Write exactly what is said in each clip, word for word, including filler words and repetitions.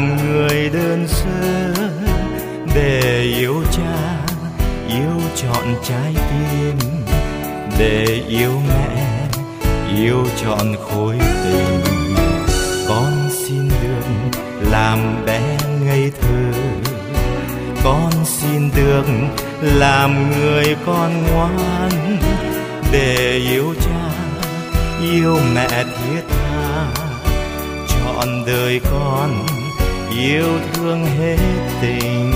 làm người đơn sơ để yêu cha, yêu trọn trái tim, để yêu mẹ, yêu trọn khối tình. Con xin được làm bé ngây thơ, con xin được làm người con ngoan, để yêu cha, yêu mẹ thiết tha, trọn đời con yêu thương hết tình.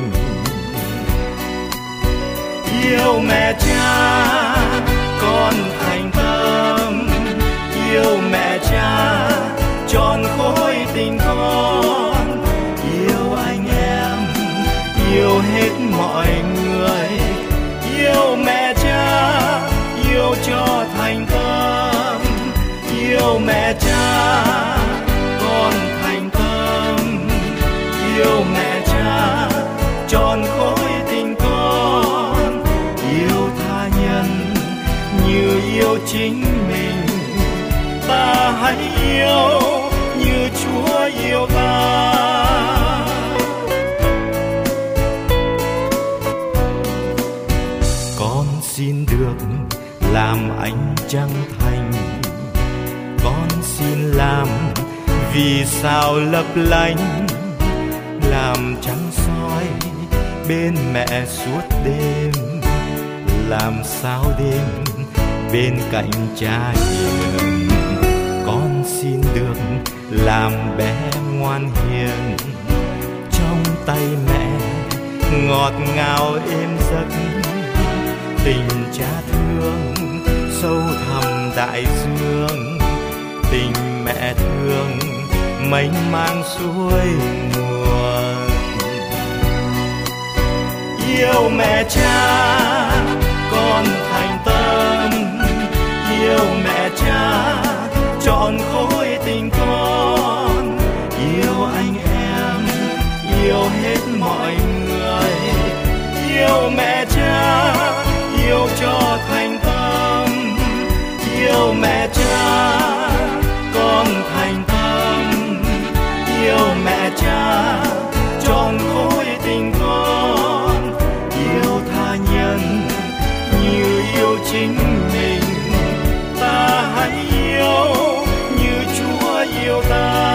Yêu mẹ cha con thành tâm, yêu mẹ cha trọn khối tình con, yêu anh em, yêu hết mọi người. Yêu mẹ cha, yêu cho thành tâm, yêu mẹ cha con thành tâm, yêu mẹ cha trọn khối tình con, yêu tha nhân như yêu chính mình. Ta hãy yêu như Chúa yêu ta. Con xin được làm ánh trăng thành, con xin làm vì sao lấp lánh, làm trắng soi bên mẹ suốt đêm, làm sao đêm bên cạnh cha hiền. Con xin được làm bé ngoan hiền, trong tay mẹ ngọt ngào êm giấc. Tình cha thương sâu thẳm đại dương, tình mẹ thương mênh mang suối nguồn. Yêu mẹ cha con thành tâm, yêu mẹ cha trọn khối tình con, yêu anh em, yêu hết mọi người. Yêu mẹ cha, yêu cho thành tâm, yêu mẹ cha con thành tâm, yêu mẹ cha trọn khối tình con, yêu tha nhân như yêu chính mình. Ta hãy yêu như Chúa yêu ta.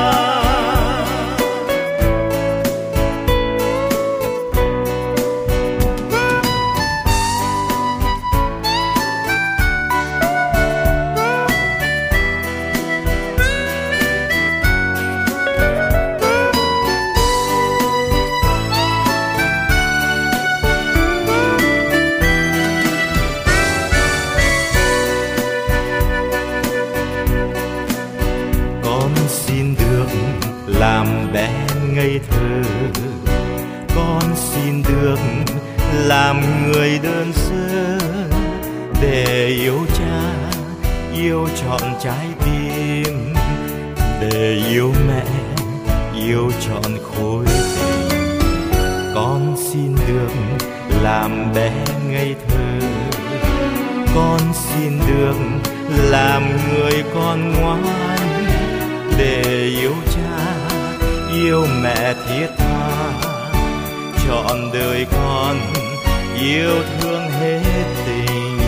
Làm bé ngây thơ, con xin được làm người đơn sơ, để yêu cha, yêu trọn trái tim, để yêu mẹ, yêu trọn khối tình. Con xin được làm bé ngây thơ, con xin được làm người con ngoan, để yêu cha, yêu mẹ thiết tha, trọn đời con yêu thương hết tình.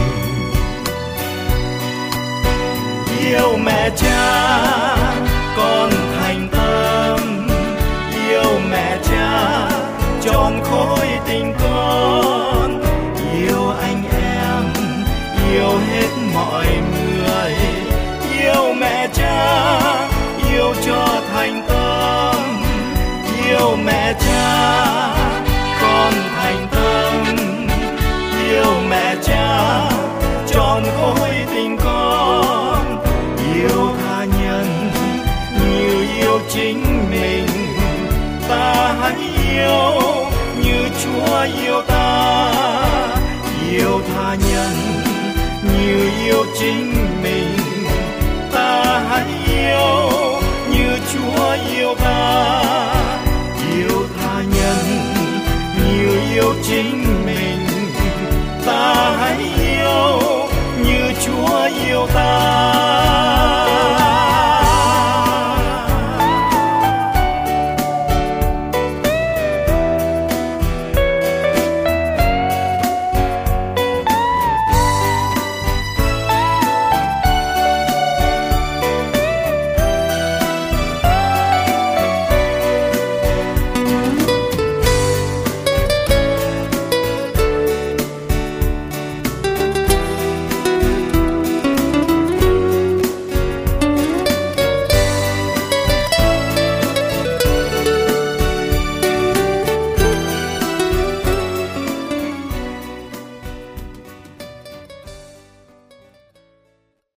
Yêu mẹ cha con thành tâm, yêu mẹ cha trọn khối tình con, yêu anh em, yêu hết mọi người. Yêu mẹ cha, yêu cho thành tâm, yêu mẹ cha con thành tâm, yêu mẹ cha trọn khối tình con, yêu tha nhân như yêu chính mình. Ta hãy yêu như Chúa yêu ta, yêu tha nhân như yêu chính mình. Ta hãy yêu như Chúa yêu ta.